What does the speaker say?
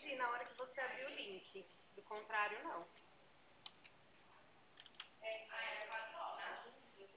entendi na hora que você abriu o link. Do contrário, não.